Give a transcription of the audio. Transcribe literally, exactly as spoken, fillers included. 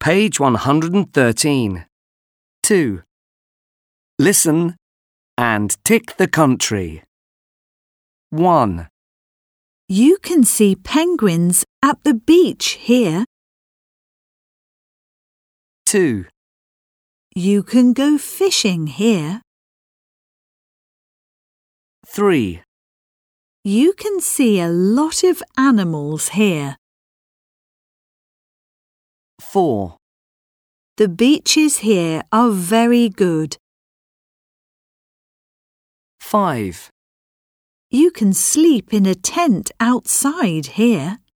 Page one hundred thirteen. two. Listen and tick the country. one. You can see penguins at the beach here. two. You can go fishing here. three. You can see a lot of animals here. four. The beaches here are very good. five. You can sleep in a tent outside here.